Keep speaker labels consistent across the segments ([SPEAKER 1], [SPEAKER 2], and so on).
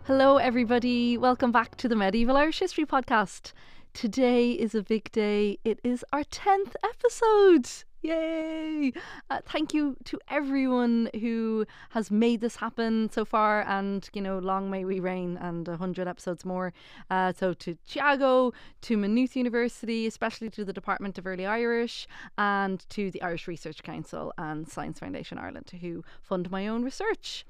[SPEAKER 1] Hello, everybody. Welcome back to the Medieval Irish History Podcast. Today is a big day. It is our 10th episode. Yay! Thank you to everyone who has made this happen so far, and long may we reign, and 100 episodes more. So to Tiago, to Maynooth University, especially to the Department of Early Irish, and to the Irish Research Council and Science Foundation Ireland, who fund my own research.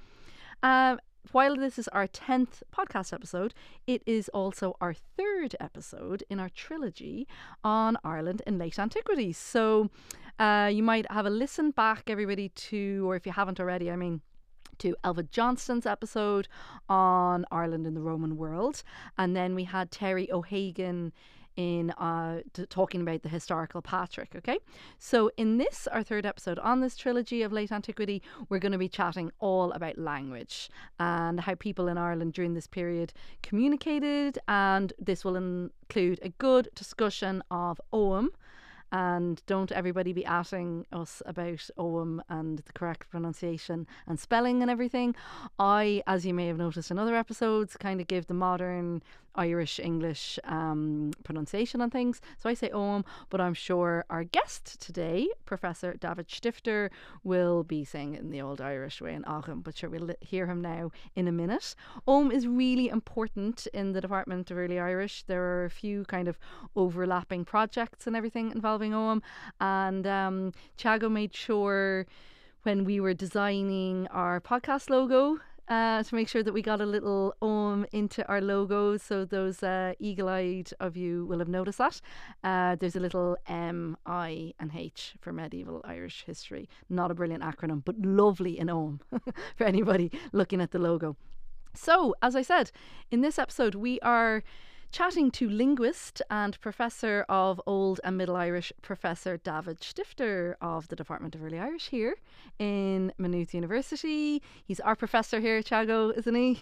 [SPEAKER 1] While this is our 10th podcast episode, it is also our third episode in our trilogy on Ireland in late antiquity. So you might have a listen back, everybody, to, or if you haven't already, to Elva Johnston's episode on Ireland in the Roman world. And then we had Terry O'Hagan in talking about the historical Patrick. Okay, so in this, our third episode on this trilogy of late antiquity, we're going to be chatting all about language and how people in Ireland during this period communicated, and this will include a good discussion of Ogham. And don't everybody be asking us about Ogham and the correct pronunciation and spelling and everything. I, as you may have noticed in other episodes, kind of give the modern Irish English pronunciation on things. So I say Ogham, but I'm sure our guest today, Professor David Stifter, will be saying it in the old Irish way in Ogham, but sure, we'll hear him now in a minute. Ogham is really important in the Department of Early Irish. There are a few kind of overlapping projects and everything involving Ogham, and Tiago made sure when we were designing our podcast logo to make sure that we got a little Ogham into our logo. So those eagle-eyed of you will have noticed that. There's a little M, I and H for Medieval Irish History. Not a brilliant acronym, but lovely in Ogham for anybody looking at the logo. So, as I said, in this episode we are chatting to linguist and Professor of Old and Middle Irish, Professor David Stifter of the Department of Early Irish here in Maynooth University. He's our professor here, Tiago, isn't he?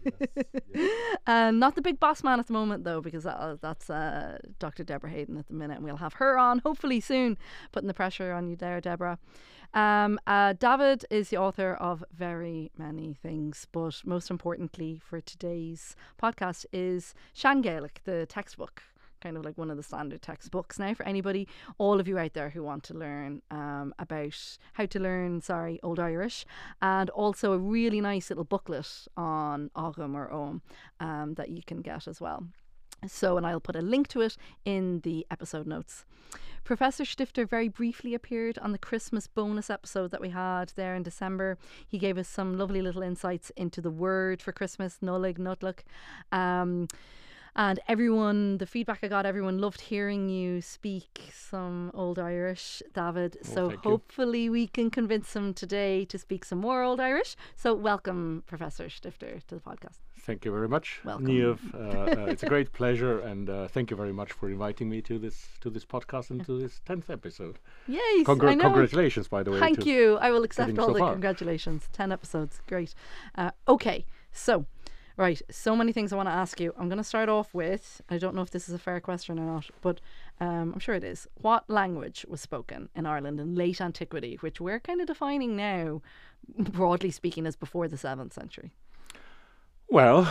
[SPEAKER 1] Yes. Not the big boss man at the moment, though, because that's Dr. Deborah Hayden at the minute, and we'll have her on hopefully soon, putting the pressure on you there, Deborah. David is the author of very many things, but most importantly for today's podcast is Sean Gaelic, the textbook, kind of like one of the standard textbooks now for anybody, all of you out there who want to learn about how to learn, Old Irish, and also a really nice little booklet on Ogham or Ogham that you can get as well. So, and I'll put a link to it in the episode notes. Professor Stifter very briefly appeared on the Christmas bonus episode that we had there in December. He gave us some lovely little insights into the word for Christmas, Nollaig, Nutlook. And everyone, the feedback I got, everyone loved hearing you speak some Old Irish, David. So hopefully we can convince him today to speak some more Old Irish. So welcome, Professor Stifter, to the podcast.
[SPEAKER 2] Thank you very much,
[SPEAKER 1] welcome.
[SPEAKER 2] Niamh. It's a great pleasure, and thank you very much for inviting me to this podcast and to this 10th episode.
[SPEAKER 1] Yes,
[SPEAKER 2] congratulations, by the way.
[SPEAKER 1] Thank you. I will accept all the
[SPEAKER 2] far.
[SPEAKER 1] Congratulations. 10 episodes. Great. Okay, so... Right, so many things I want to ask you. I'm going to start off with, I don't know if this is a fair question or not, but I'm sure it is. What language was spoken in Ireland in late antiquity, which we're kind of defining now, broadly speaking, as before the 7th century?
[SPEAKER 2] Well,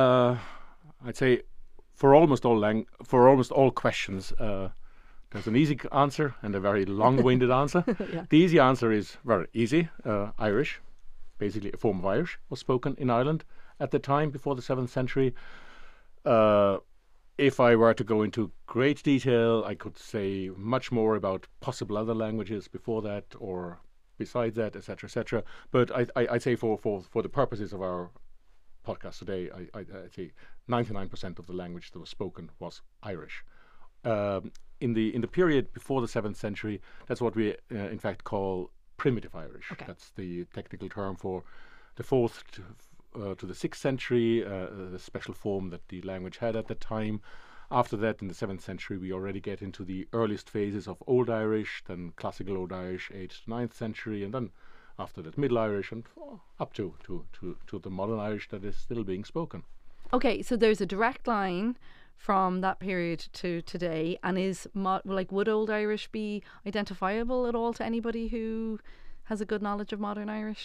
[SPEAKER 2] I'd say for almost all questions, there's an easy answer and a very long-winded answer.
[SPEAKER 1] Yeah.
[SPEAKER 2] The easy answer is very easy. Irish, basically a form of Irish, was spoken in Ireland at the time before the 7th century. If I were to go into great detail, I could say much more about possible other languages before that or besides that, etc., etc. But I'd say for the purposes of our podcast today, I'd say 99% of the language that was spoken was Irish. In the period before the 7th century, that's what we in fact call primitive Irish.
[SPEAKER 1] Okay.
[SPEAKER 2] That's the technical term for the 4th to the 6th century, the special form that the language had at the time. After that, in the 7th century, we already get into the earliest phases of Old Irish, then Classical Old Irish, 8th to 9th century, and then after that Middle Irish, and up to the modern Irish that is still being spoken.
[SPEAKER 1] Okay, so there's a direct line from that period to today, and would Old Irish be identifiable at all to anybody who has a good knowledge of modern Irish?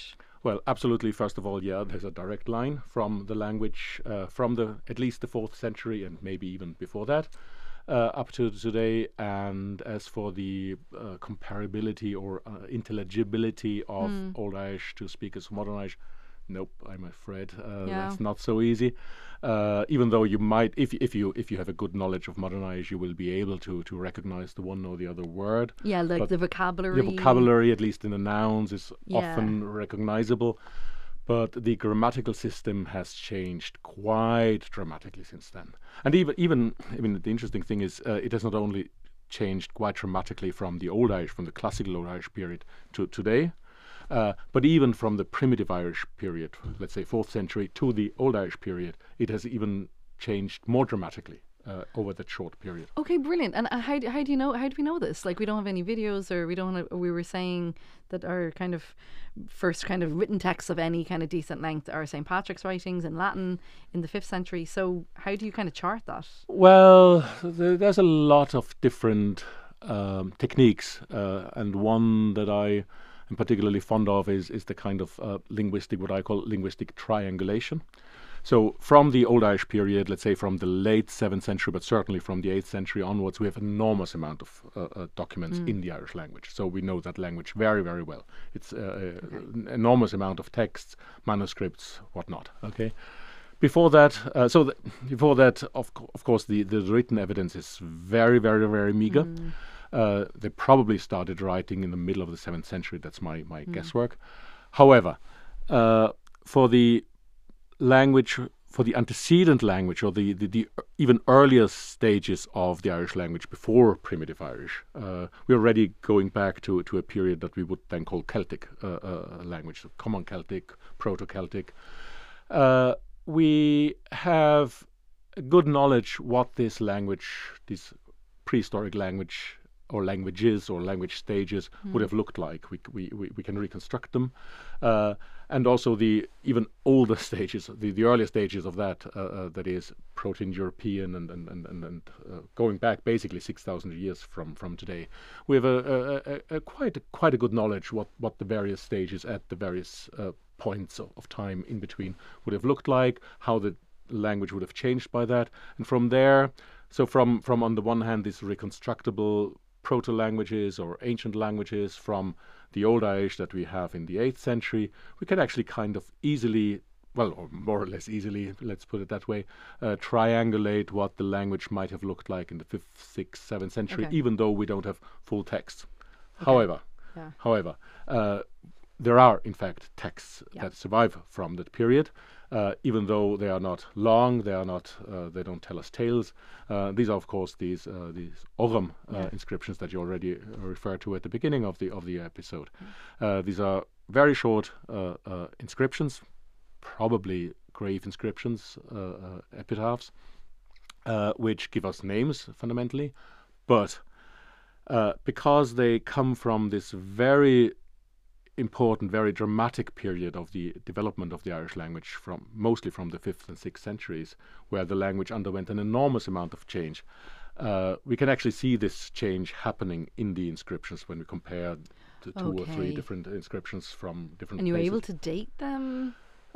[SPEAKER 2] Well, absolutely. First of all, yeah, there's a direct line from the language from at least the 4th century and maybe even before that up to today. And as for the comparability or intelligibility of Old Irish to speakers of Modern Irish, nope, I'm afraid that's not so easy. Even though you might, if you have a good knowledge of Modern Irish, you will be able to recognize the one or the other word.
[SPEAKER 1] Yeah, like
[SPEAKER 2] But
[SPEAKER 1] the vocabulary.
[SPEAKER 2] the vocabulary, at least in the nouns, is often recognizable. But the grammatical system has changed quite dramatically since then. And even I mean, the interesting thing is it has not only changed quite dramatically from the Old Irish, from the classical Old Irish period to today, but even from the primitive Irish period, let's say 4th century, to the Old Irish period, it has even changed more dramatically over that short period.
[SPEAKER 1] Okay, brilliant. And how do you know? How do we know this? Like, we don't have any videos, or we don't have, we were saying that our kind of first kind of written texts of any kind of decent length are St. Patrick's writings in Latin in the 5th century. So how do you kind of chart that?
[SPEAKER 2] Well, there's a lot of different techniques, and one that I am particularly fond of is the kind of linguistic, what I call linguistic triangulation. So from the Old Irish period, let's say from the late 7th century, but certainly from the 8th century onwards, we have an enormous amount of documents in the Irish language. So we know that language very, very well. It's an enormous amount of texts, manuscripts, whatnot. Okay. Before that, of course, the written evidence is very, very, very meager. They probably started writing in the middle of the 7th century. That's my guesswork. However, for the language, for the antecedent language, or the even earlier stages of the Irish language before primitive Irish, we're already going back to a period that we would then call Celtic language, so Common Celtic, Proto-Celtic. We have a good knowledge what this language, this prehistoric language or languages or language stages would have looked like. We can reconstruct them. And also the even older stages, the earlier stages of that, that is Proto-European and going back basically 6,000 years from today. We have a quite a good knowledge what the various stages at the various points of time in between would have looked like, how the language would have changed by that, and from there, so from on the one hand, these reconstructible proto-languages or ancient languages from the Old Irish that we have in the 8th century, we can actually kind of easily, well, or more or less easily, let's put it that way, triangulate what the language might have looked like in the 5th, 6th, 7th century, even though we don't have full texts. However, there are, in fact, texts that survive from that period. Even though they are not long, they don't tell us tales. These are, of course, these Orem inscriptions that you already referred to at the beginning of the episode. These are very short inscriptions, probably grave inscriptions, epitaphs, which give us names fundamentally, but because they come from this very important, very dramatic period of the development of the Irish language, mostly from the 5th and 6th centuries, where the language underwent an enormous amount of change. We can actually see this change happening in the inscriptions when we compare the 2 or 3 different inscriptions from different places.
[SPEAKER 1] And you were able to date them?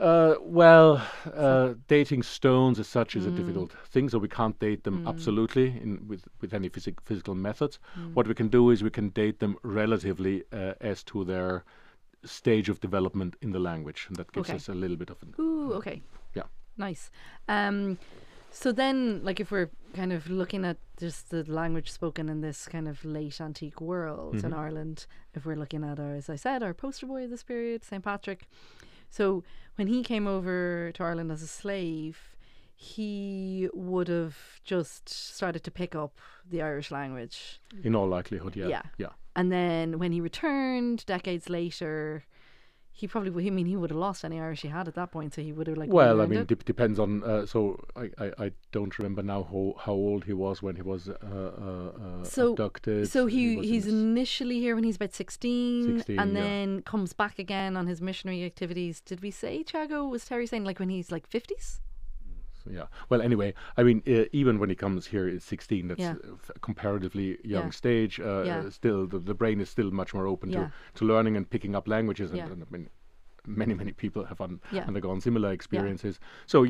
[SPEAKER 2] Dating stones as such is a difficult thing, so we can't date them absolutely with any physical methods. What we can do is we can date them relatively as to their stage of development in the language, and that gives us a little bit of an...
[SPEAKER 1] Ooh, okay.
[SPEAKER 2] Yeah.
[SPEAKER 1] Nice. So then, like, if we're kind of looking at just the language spoken in this kind of late antique world in Ireland, if we're looking at our, as I said, our poster boy of this period, St. Patrick. So when he came over to Ireland as a slave, he would have just started to pick up the Irish language.
[SPEAKER 2] In all likelihood, yeah.
[SPEAKER 1] And then when he returned decades later, he probably, he would have lost any Irish he had at that point, so he would have
[SPEAKER 2] Well, I mean, depends on, so I don't remember now how old he was when he was abducted.
[SPEAKER 1] So he's initially here when he's about 16 and then comes back again on his missionary activities. Did we say, Tiago, was Terry saying like when he's like 50s?
[SPEAKER 2] Yeah. Well, anyway, I mean, even when he comes here at 16, that's a comparatively young stage. Still, the brain is still much more open to learning and picking up languages. And I mean, many people have
[SPEAKER 1] Yeah.
[SPEAKER 2] undergone similar experiences. So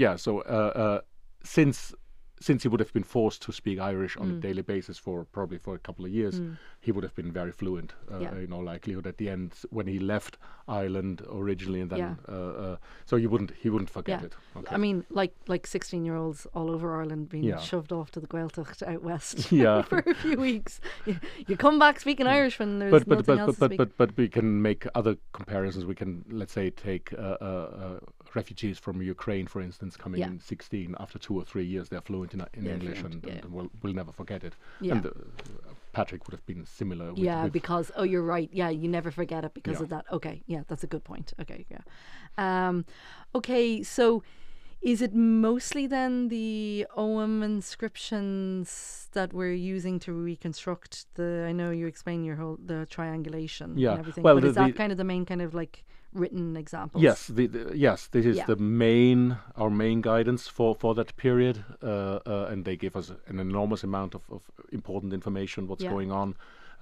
[SPEAKER 2] since he would have been forced to speak Irish on a daily basis for a couple of years, he would have been very fluent, in all likelihood, at the end when he left Ireland originally, and then so he wouldn't forget it. Okay.
[SPEAKER 1] I mean, like 16-year-olds all over Ireland being shoved off to the Gaeltacht out west for a few weeks. You come back speaking Irish when there's nothing else to speak.
[SPEAKER 2] But we can make other comparisons. We can, let's say, take refugees from Ukraine, for instance, coming in 16. After 2 or 3 years, they're fluent in English, and we'll never forget it.
[SPEAKER 1] Yeah.
[SPEAKER 2] And Patrick would have been similar.
[SPEAKER 1] Because you're right. Yeah, you never forget it because of that. Okay, yeah, that's a good point. Okay, yeah. Okay, so is it mostly then the Ogham inscriptions that we're using to reconstruct the? I know you explained the triangulation and everything.
[SPEAKER 2] Well,
[SPEAKER 1] but is that kind of the main kind of like written examples?
[SPEAKER 2] Yes, this is our main guidance for that period, and they give us an enormous amount of important information, what's going on.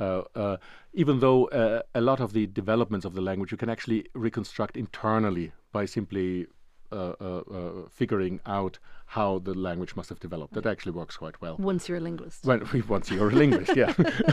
[SPEAKER 2] Even though a lot of the developments of the language you can actually reconstruct internally by simply figuring out how the language must have developed. That actually works quite well.
[SPEAKER 1] Once you're a linguist.
[SPEAKER 2] Once you're a linguist, yeah.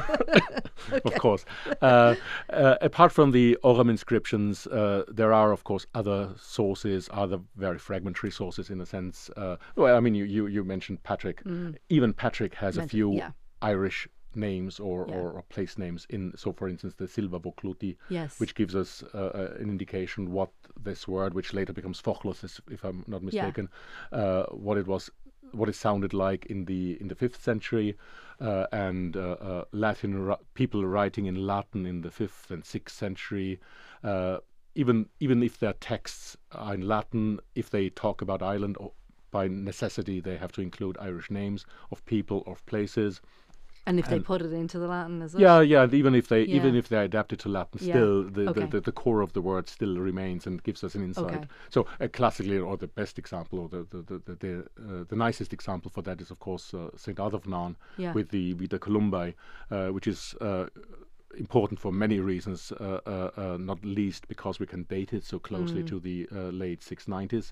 [SPEAKER 2] Of course. Apart from the Ogham inscriptions, there are, of course, other sources, other very fragmentary sources in a sense. I mean, you mentioned Patrick. Even Patrick has a few Irish names or place names so for instance the Silva Vocluti, which gives us an indication what this word, which later becomes Fochlos, if I'm not mistaken, what it sounded like in the 5th century, and Latin people writing in Latin in the 5th and 6th century, even if their texts are in Latin, if they talk about Ireland, by necessity they have to include Irish names of people, of places.
[SPEAKER 1] And if they put it into the Latin as well?
[SPEAKER 2] Yeah. Even if they adapt it to Latin, still the core of the word still remains and gives us an insight.
[SPEAKER 1] Okay.
[SPEAKER 2] So classically, or the best example, or the nicest example for that is, of course, Saint Ardovnan with the Columbae, which is important for many reasons, not least because we can date it so closely to the late 690s.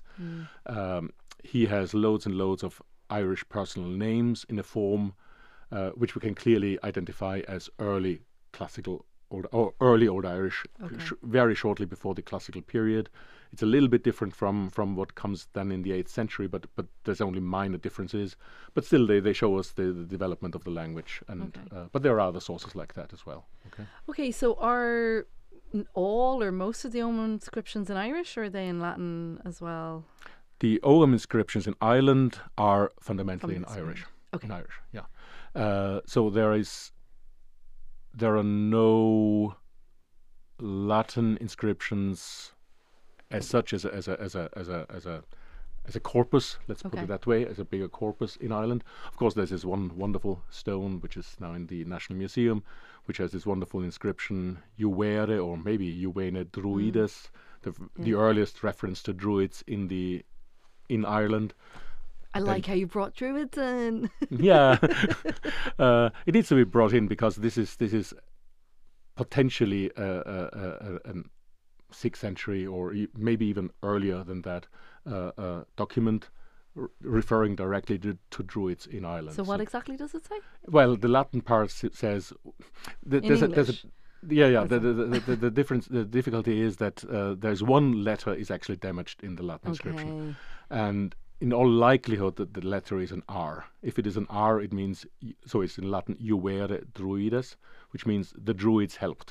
[SPEAKER 2] He has loads and loads of Irish personal names in a form which we can clearly identify as early classical or early Old Irish, very shortly before the classical period. It's a little bit different from what comes then in the 8th century, but there's only minor differences. But still, they show us the development of the language, and but there are other sources like that as well.
[SPEAKER 1] Okay, so are all or most of the Ogham inscriptions in Irish, or are they in Latin as well?
[SPEAKER 2] The Ogham inscriptions in Ireland are fundamentally in Irish.
[SPEAKER 1] Okay.
[SPEAKER 2] In Irish, yeah. So there are no Latin inscriptions as such as a corpus. Let's put it that way, as a bigger corpus in Ireland. Of course, there's this one wonderful stone which is now in the National Museum, which has this wonderful inscription, Juvere, or maybe Juvene Druides, the earliest reference to Druids in Ireland.
[SPEAKER 1] I like how you brought Druids in.
[SPEAKER 2] Yeah, it needs to be brought in because this is potentially a 6th century or maybe even earlier than that document referring directly to Druids in Ireland.
[SPEAKER 1] So what exactly does it say?
[SPEAKER 2] Well, the Latin part says
[SPEAKER 1] in English.
[SPEAKER 2] The difference, the difficulty is that there's one letter is actually damaged in the Latin inscription, and in all likelihood that the letter is an R. If it is an R, it means, so it's in Latin, Juvere Druides, which means the Druids helped.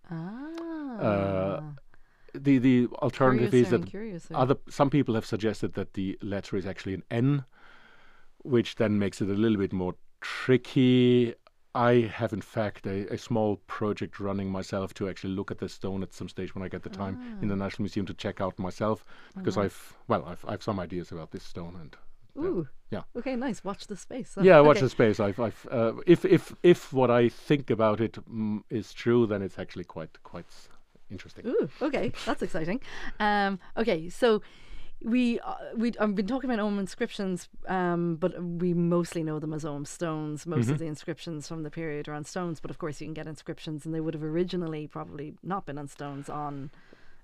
[SPEAKER 2] The alternative is that some people have suggested that the letter is actually an N, which then makes it a little bit more tricky. I have, in fact, a small project running myself to actually look at the stone at some stage when I get the time in the National Museum to check out myself, because I've some ideas about this stone and
[SPEAKER 1] okay, nice. Watch the space.
[SPEAKER 2] Watch the space. If what I think about it is true, then it's actually quite interesting.
[SPEAKER 1] Ooh, okay, that's exciting. Okay, so. I've been talking about Ogham inscriptions, but we mostly know them as Ogham stones. Most of the inscriptions from the period are on stones, but of course you can get inscriptions, and they would have originally probably not been on stones, on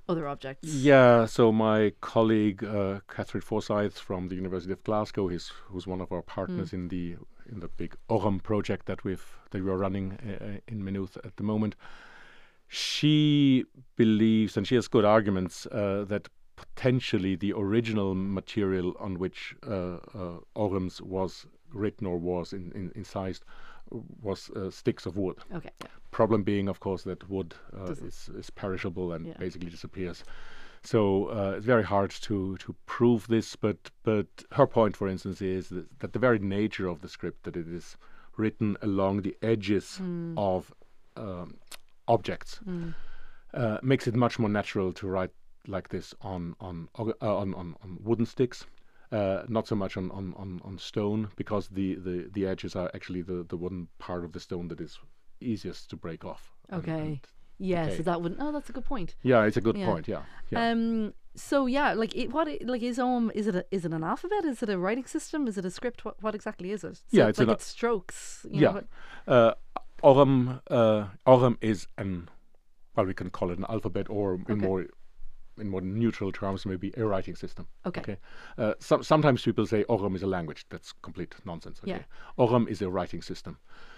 [SPEAKER 1] other objects.
[SPEAKER 2] Yeah, so my colleague Catherine Forsyth from the University of Glasgow, who's one of our partners in the big Orem project that we are running in Maynooth at the moment. She believes, and she has good arguments, that potentially the original material on which Orems was written or was incised was sticks of wood.
[SPEAKER 1] Okay. Yeah.
[SPEAKER 2] Problem being, of course, that wood is perishable and basically disappears. So it's very hard to prove this. But her point, for instance, is that the very nature of the script, that it is written along the edges of objects, makes it much more natural to write like this on wooden sticks. Not so much on stone, because the edges are actually the one part of the stone that is easiest to break off.
[SPEAKER 1] Okay. So that wouldn't. Oh, that's a good point.
[SPEAKER 2] Yeah, it's a good point. Yeah.
[SPEAKER 1] So yeah, like is Oem? Is it an alphabet? Is it a writing system? Is it a script? What exactly is it? So
[SPEAKER 2] it's
[SPEAKER 1] it's strokes. You know,
[SPEAKER 2] Orem is we can call it an alphabet, or in more neutral terms, maybe a writing system.
[SPEAKER 1] Okay.
[SPEAKER 2] Sometimes people say Orem is a language. That's complete nonsense. Okay.
[SPEAKER 1] Yeah.
[SPEAKER 2] Orem is a writing system.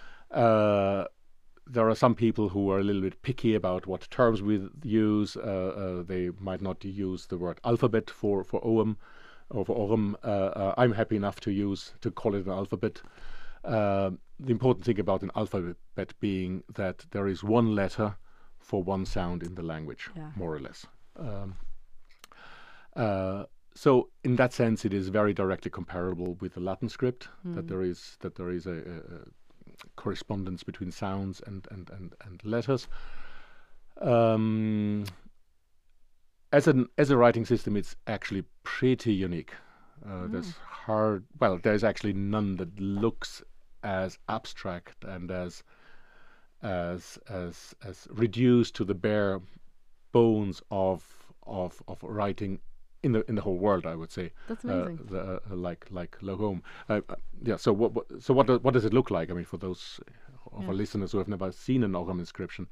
[SPEAKER 2] There are some people who are a little bit picky about what terms we use. They might not use the word alphabet for Oem or for Orem. I'm happy enough to call it an alphabet. The important thing about an alphabet being that there is one letter for one sound in the language, more or less. So in that sense, it is very directly comparable with the Latin script. That there is a correspondence between sounds and letters. As a writing system, it's actually pretty unique. There's actually none that looks as abstract and as reduced to the bare bones of writing in the whole world, I would say.
[SPEAKER 1] That's amazing.
[SPEAKER 2] Like Logom. So what does it look like? I mean, for those of our listeners who have never seen an Orem inscription,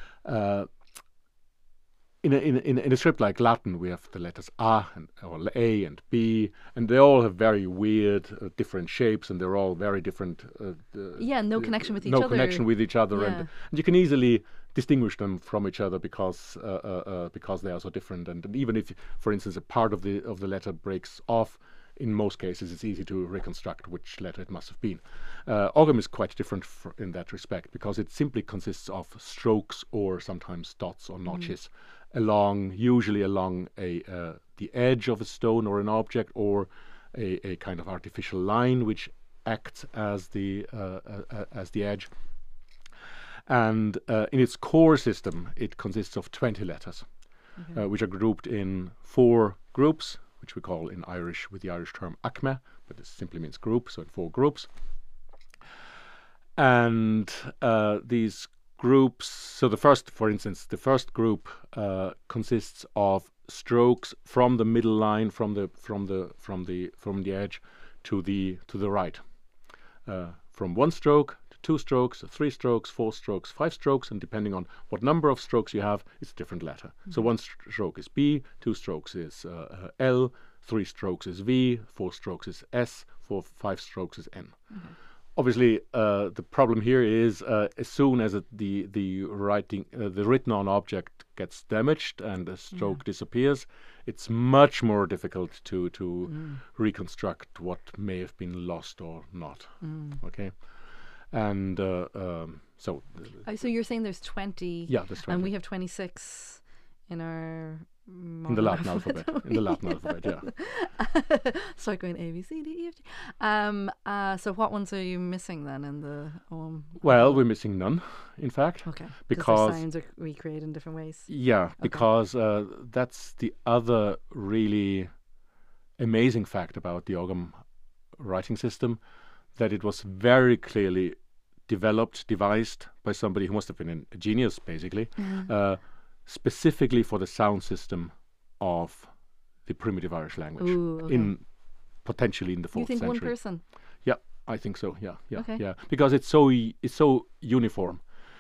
[SPEAKER 2] in a script like Latin, we have the letters A or A and B, and they all have very weird, different shapes, and they're all very different.
[SPEAKER 1] No connection with each
[SPEAKER 2] other.
[SPEAKER 1] No
[SPEAKER 2] connection with each other, and you can easily distinguish them from each other because they are so different. And even if, for instance, a part of the letter breaks off, in most cases it's easy to reconstruct which letter it must have been. Orem is quite different in that respect, because it simply consists of strokes or sometimes dots or notches usually along the edge of a stone or an object, or a kind of artificial line which acts as the edge. And in its core system, it consists of 20 letters, which are grouped in 4 groups, which we call in Irish with the Irish term acme, but this simply means group, so in 4 groups. And these groups, so the first group consists of strokes from the middle line, from the edge to the right, from 1 stroke to 2 strokes, 3 strokes, 4 strokes, 5 strokes, and depending on what number of strokes you have, it's a different letter. So 1 stroke is B, 2 strokes is L, 3 strokes is V, 4 strokes is S, 5 strokes is N. Obviously, the problem here is as soon as the written on object gets damaged and the stroke disappears, it's much more difficult to reconstruct what may have been lost or not. Okay, and so
[SPEAKER 1] you're saying there's 20.
[SPEAKER 2] Yeah, there's 20,
[SPEAKER 1] and we have 26 in our.
[SPEAKER 2] In the Latin alphabet. In the Latin alphabet, yeah.
[SPEAKER 1] Start going A, B, C, D, E, F, G. So what ones are you missing then in the Oem?
[SPEAKER 2] Well, we're missing none, in fact.
[SPEAKER 1] Okay.
[SPEAKER 2] Because
[SPEAKER 1] the sounds are recreated in different ways.
[SPEAKER 2] Yeah, because that's the other really amazing fact about the Orem writing system, that it was very clearly devised by somebody who must have been a genius, basically. Specifically for the sound system of the primitive Irish language.
[SPEAKER 1] Ooh, okay.
[SPEAKER 2] Potentially in the 4th century.
[SPEAKER 1] You think one person?
[SPEAKER 2] Yeah, I think so. Yeah.
[SPEAKER 1] Okay.
[SPEAKER 2] Yeah, because it's so uniform.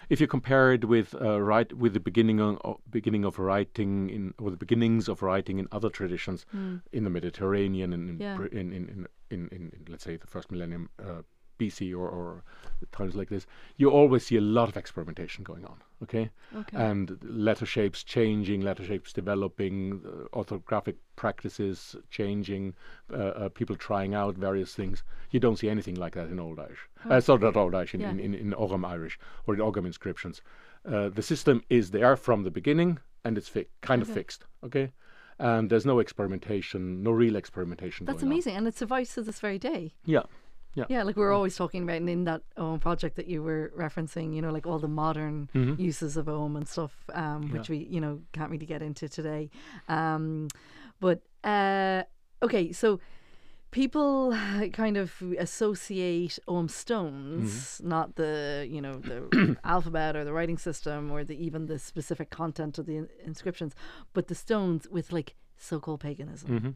[SPEAKER 2] if you compare it with with the beginning of writing or the beginnings of writing in other traditions in the Mediterranean and in let's say the first millennium BC or times like this, you always see a lot of experimentation going on. Okay. And letter shapes changing, letter shapes developing, orthographic practices changing, people trying out various things. You don't see anything like that in Old Irish. Sorry, not Old Irish, in Ogham Irish or in Ogham inscriptions. The system is there from the beginning, and it's kind of fixed. Okay. And there's no experimentation, no real experimentation.
[SPEAKER 1] That's amazing, and it survives to this very day.
[SPEAKER 2] Yeah.
[SPEAKER 1] Yeah, like we were always talking about in that project that you were referencing, you know, like all the modern uses of Ogham and stuff, which we, you know, can't really get into today. But okay, so people kind of associate Ogham stones, not the, you know, the alphabet or the writing system or even the specific content of the inscriptions, but the stones with like so-called paganism.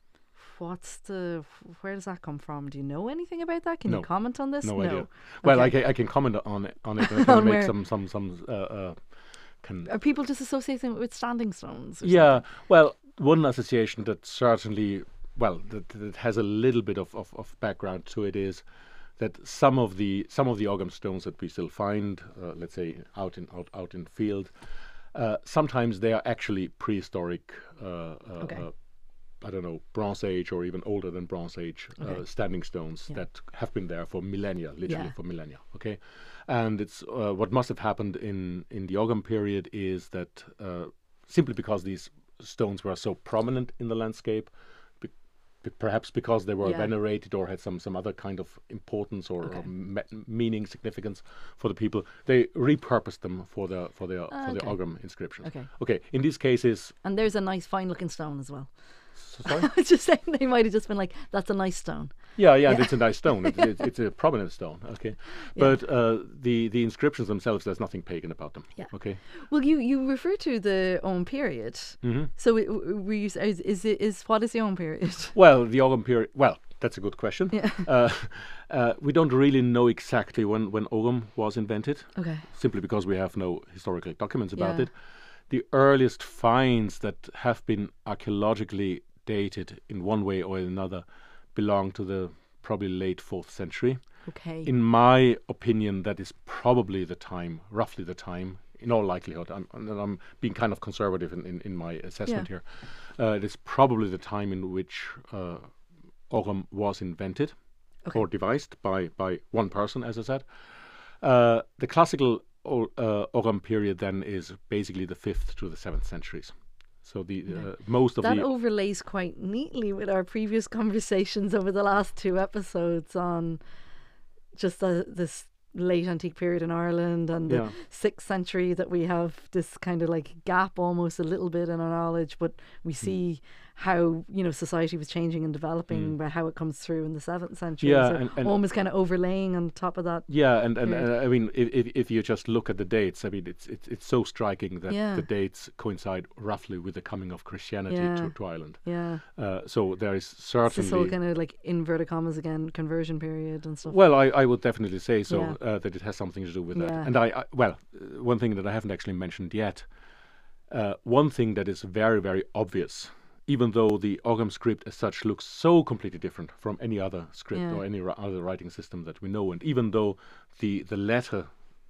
[SPEAKER 1] Where does that come from? Do you know anything about that? Can you comment on this?
[SPEAKER 2] No idea. Well, I can comment on it. And I can make some.
[SPEAKER 1] Are people just associating it with standing stones? Or
[SPEAKER 2] something? Well, one association that certainly, that has a little bit of background to it is that some of the Ogham stones that we still find, let's say out in field, sometimes they are actually prehistoric. I don't know, Bronze Age or even older than Bronze Age standing stones that have been there for millennia, literally for millennia. Okay, and it's what must have happened in the Ogham period is that simply because these stones were so prominent in the landscape, perhaps because they were venerated or had some other kind of importance or meaning, significance for the people, they repurposed them for the Ogham inscriptions. Okay, in these cases,
[SPEAKER 1] and there's a nice, fine-looking stone as well.
[SPEAKER 2] Sorry?
[SPEAKER 1] I was just saying they might have just been like, that's a nice stone.
[SPEAKER 2] Yeah, and it's a nice stone. It's a prominent stone. Okay, but the inscriptions themselves, there's nothing pagan about them. Yeah. Okay.
[SPEAKER 1] Well, you refer to the Ogham period. So what is the Ogham period?
[SPEAKER 2] Well, the Ogham period. Well, that's a good question. Yeah. We don't really know exactly when Ogham was invented. Okay. Simply because we have no historical documents about it. The earliest finds that have been archaeologically dated in one way or another belong to the probably late 4th century.
[SPEAKER 1] Okay.
[SPEAKER 2] In my opinion, that is probably roughly the time, in all likelihood. I'm being kind of conservative in my assessment here. It is probably the time in which Ogham was invented or devised by one person, as I said. The classical Ogham period then is basically the 5th to the 7th centuries. So most of
[SPEAKER 1] that overlays quite neatly with our previous conversations over the last 2 episodes on just this late antique period in Ireland and the 6th century, that we have this kind of like gap almost a little bit in our knowledge, but we see how, you know, society was changing and developing, but how it comes through in the 7th century. So and almost kind of overlaying on top of that.
[SPEAKER 2] Yeah, and I mean, if you just look at the dates, I mean, it's so striking that the dates coincide roughly with the coming of Christianity to Ireland. Yeah. So there is certainly...
[SPEAKER 1] It's all kind of like, inverted commas again, conversion period and stuff.
[SPEAKER 2] Well, I would definitely say so, that it has something to do with that. And one thing that I haven't actually mentioned yet, one thing that is very, very obvious, even though the Ogham script as such looks so completely different from any other script or any other writing system that we know, and even though the letter,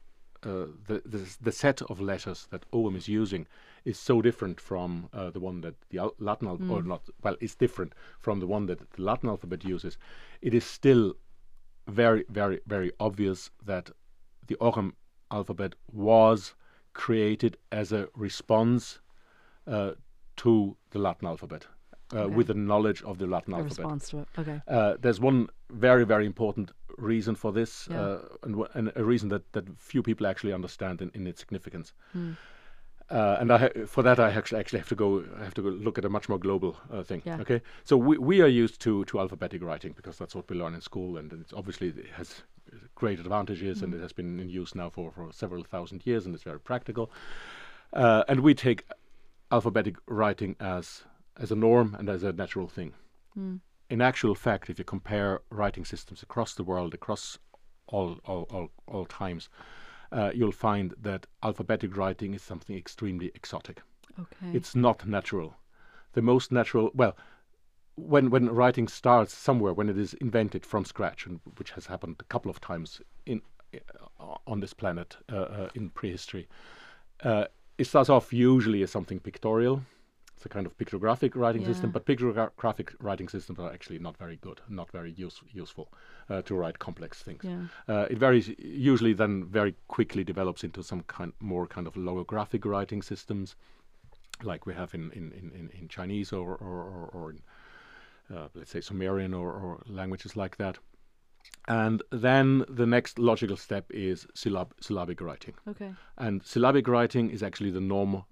[SPEAKER 2] the set of letters that Ogham is using is so different from the one that the Latin is different from the one that the Latin alphabet uses, it is still very, very, very obvious that the Ogham alphabet was created as a response to the Latin alphabet, with the knowledge of the Latin alphabet.
[SPEAKER 1] Response to it. Okay.
[SPEAKER 2] There's one very, very important reason for this, and a reason that few people actually understand in its significance. And for that, I actually have to go look at a much more global thing. Yeah. Okay. So we are used to alphabetic writing because that's what we learn in school, and it has great advantages, and it has been in use now for several thousand years, and it's very practical. And we take alphabetic writing as a norm and as a natural thing. In actual fact, if you compare writing systems across the world, across all times, you'll find that alphabetic writing is something extremely exotic.
[SPEAKER 1] Okay.
[SPEAKER 2] It's not natural. The most natural, well, when writing starts somewhere, when it is invented from scratch, and which has happened a couple of times on this planet in prehistory, it starts off usually as something pictorial. It's a kind of pictographic writing system, but pictographic writing systems are actually not very good, not very useful to write complex things.
[SPEAKER 1] Yeah.
[SPEAKER 2] It usually then very quickly develops into some more kind of logographic writing systems, like we have in Chinese or in, let's say, Sumerian or languages like that. And then the next logical step is syllabic writing.
[SPEAKER 1] Okay.
[SPEAKER 2] And syllabic writing is actually the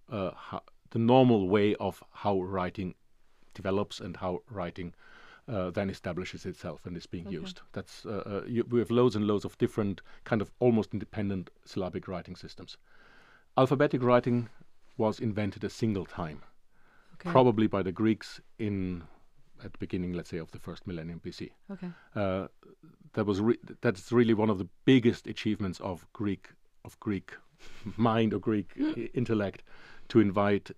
[SPEAKER 2] normal way of how writing develops and how writing then establishes itself and is being used. That's we have loads and loads of different kind of almost independent syllabic writing systems. Alphabetic writing was invented a single time, probably by the Greeks at the beginning, let's say, of the first millennium BC.
[SPEAKER 1] Okay.
[SPEAKER 2] That's really one of the biggest achievements of Greek mind or Greek intellect to invent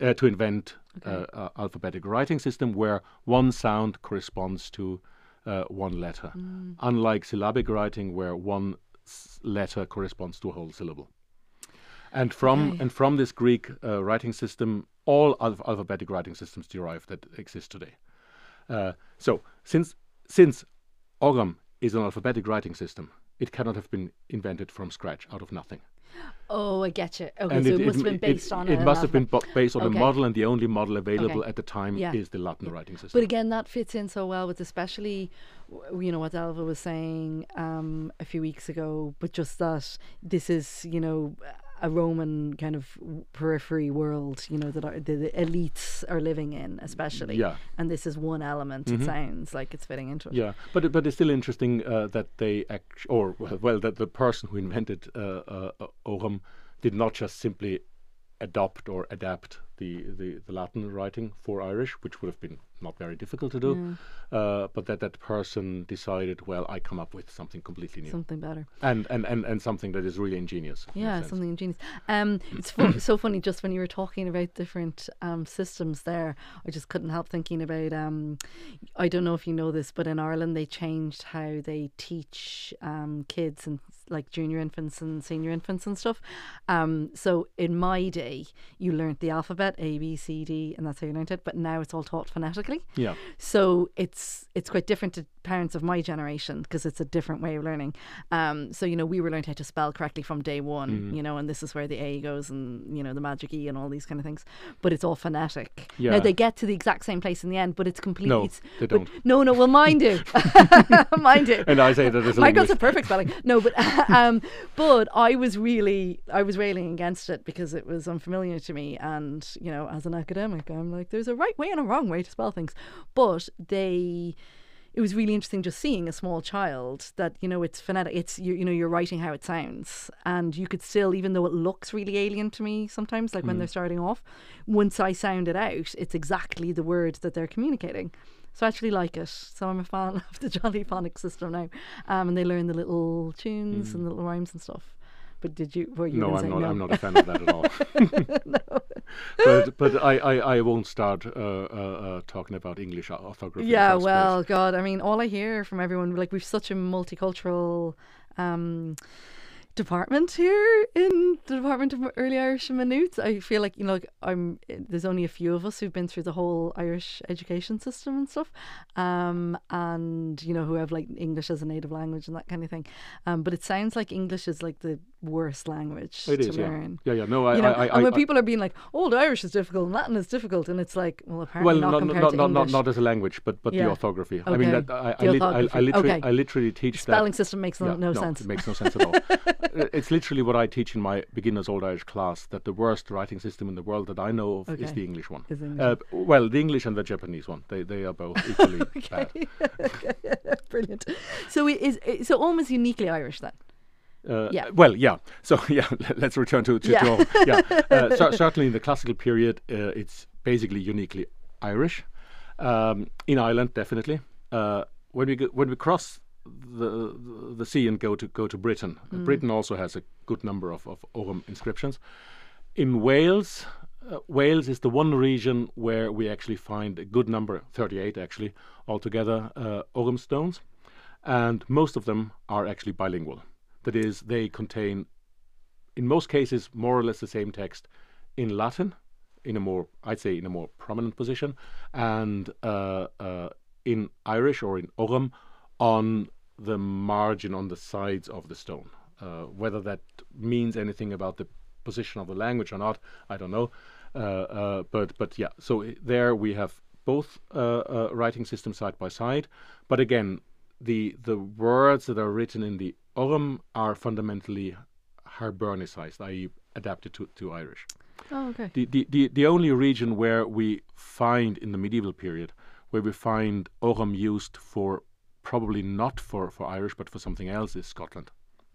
[SPEAKER 2] alphabetic writing system where one sound corresponds to one letter, unlike syllabic writing where one letter corresponds to a whole syllable. And from this Greek writing system, all alphabetic writing systems derive that exist today. So since Ogham is an alphabetic writing system, it cannot have been invented from scratch out of nothing.
[SPEAKER 1] Oh, I get you. Okay,
[SPEAKER 2] And
[SPEAKER 1] so it must have been based on
[SPEAKER 2] it must have been based on a
[SPEAKER 1] Okay.
[SPEAKER 2] model, and the only model available at the time
[SPEAKER 1] Yeah.
[SPEAKER 2] is the Latin writing system.
[SPEAKER 1] But again, that fits in so well with especially, what Elva was saying a few weeks ago, but just that this is, a Roman kind of periphery world, that the elites are living in, especially.
[SPEAKER 2] Yeah.
[SPEAKER 1] And this is one element. It sounds like it's fitting into it.
[SPEAKER 2] Yeah, but it's still interesting that they that the person who invented Ogham did not just simply adopt or adapt the Latin writing for Irish, which would have been not very difficult to do, but that person decided, well, I come up with something completely new,
[SPEAKER 1] Something better.
[SPEAKER 2] and something that is really ingenious. in a
[SPEAKER 1] Yeah,
[SPEAKER 2] sense.
[SPEAKER 1] something ingenious. It's so funny just when you were talking about different systems there, I just couldn't help thinking about, I don't know if you know this, but in Ireland they changed how they teach kids and like junior infants and senior infants and stuff. So in my day, you learnt the alphabet, A, B, C, D, and that's how you learnt it, but now it's all taught phonetically.
[SPEAKER 2] Yeah.
[SPEAKER 1] So it's quite different to parents of my generation because it's a different way of learning. So we were learned how to spell correctly from day one, and this is where the A goes and the magic E and all these kind of things. But it's all phonetic.
[SPEAKER 2] Yeah.
[SPEAKER 1] Now they get to the exact same place in the end, but it's completely.
[SPEAKER 2] No, they don't.
[SPEAKER 1] No, well, mine do. Mine do.
[SPEAKER 2] And I say that as a
[SPEAKER 1] Mine got
[SPEAKER 2] linguist.
[SPEAKER 1] a perfect spelling. No, but I was railing against it because it was unfamiliar to me, and as an academic, I'm like, there's a right way and a wrong way to spell things. But it was really interesting just seeing a small child that it's phonetic. It's you're writing how it sounds, and you could still, even though it looks really alien to me sometimes, like when they're starting off, once I sound it out, it's exactly the word that they're communicating. So I actually like it. So I'm a fan of the Jolly Phonics system now, and they learn the little tunes and little rhymes and stuff. But were you
[SPEAKER 2] No,
[SPEAKER 1] gonna say no?
[SPEAKER 2] I'm not a fan of that at all.
[SPEAKER 1] No.
[SPEAKER 2] But I won't start talking about English orthography.
[SPEAKER 1] Yeah,
[SPEAKER 2] in the first
[SPEAKER 1] well,
[SPEAKER 2] place.
[SPEAKER 1] God, I mean, all I hear from everyone, like we've such a multicultural department here in the Department of Early Irish and Minutes. I feel like there's only a few of us who've been through the whole Irish education system and stuff, and who have like English as a native language and that kind of thing. But it sounds like English is like the worst language
[SPEAKER 2] It
[SPEAKER 1] to
[SPEAKER 2] is,
[SPEAKER 1] learn.
[SPEAKER 2] yeah. No,
[SPEAKER 1] And when people are being like, "Old Irish is difficult and Latin is difficult," and it's like, well, apparently not compared to English.
[SPEAKER 2] not as a language, but
[SPEAKER 1] Yeah.
[SPEAKER 2] the orthography. I
[SPEAKER 1] Okay.
[SPEAKER 2] mean, that
[SPEAKER 1] The
[SPEAKER 2] I literally teach that.
[SPEAKER 1] Spelling system makes no sense.
[SPEAKER 2] It makes no sense at all. It's literally what I teach in my beginners Old Irish class, that the worst writing system in the world that I know of is
[SPEAKER 1] Okay.
[SPEAKER 2] the English one.
[SPEAKER 1] Is the English
[SPEAKER 2] Well, the English and the Japanese one. They are both equally bad.
[SPEAKER 1] Brilliant. So so almost uniquely Irish then. Yeah.
[SPEAKER 2] Well, yeah. So, yeah, let's return to
[SPEAKER 1] Yeah.
[SPEAKER 2] Ogham. Yeah. Certainly in the classical period, it's basically uniquely Irish. In Ireland, definitely. When we cross the sea and go to Britain. Britain also has a good number of Ogham inscriptions. In Wales, Wales is the one region where we actually find a good number, 38 actually, altogether, Ogham stones, and most of them are actually bilingual. That is, they contain, in most cases, more or less the same text in Latin, in a more prominent position, and in Irish or in Ogham on the margin, on the sides of the stone. Whether that means anything about the position of the language or not, I don't know. But yeah, so there we have both writing systems side by side. But again, the words that are written in the Ogham are fundamentally Hibernicized, i.e. adapted to Irish.
[SPEAKER 1] Oh, okay.
[SPEAKER 2] The only region where we find in the medieval period where we find Ogham used for probably not for Irish but for something else is Scotland.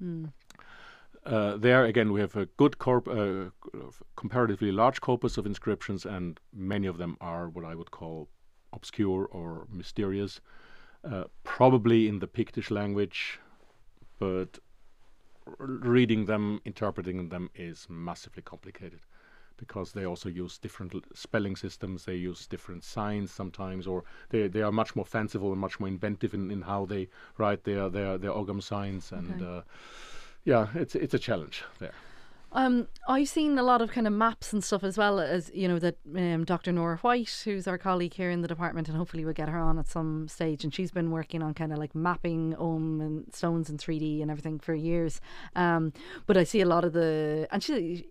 [SPEAKER 2] There again we have a good comparatively large corpus of inscriptions, and many of them are what I would call obscure or mysterious, probably in the Pictish language, but reading them, interpreting them is massively complicated, because they also use different spelling systems, they use different signs sometimes, or they are much more fanciful and much more inventive in how they write their Ogham signs, and yeah, it's a challenge there.
[SPEAKER 1] I've seen a lot of kind of maps and stuff, as well as, you know, that Dr. Nora White, who's our colleague here in the department, and hopefully we'll get her on at some stage, and she's been working on kind of like mapping Ogham and stones in 3D and everything for years. But I see a lot of I've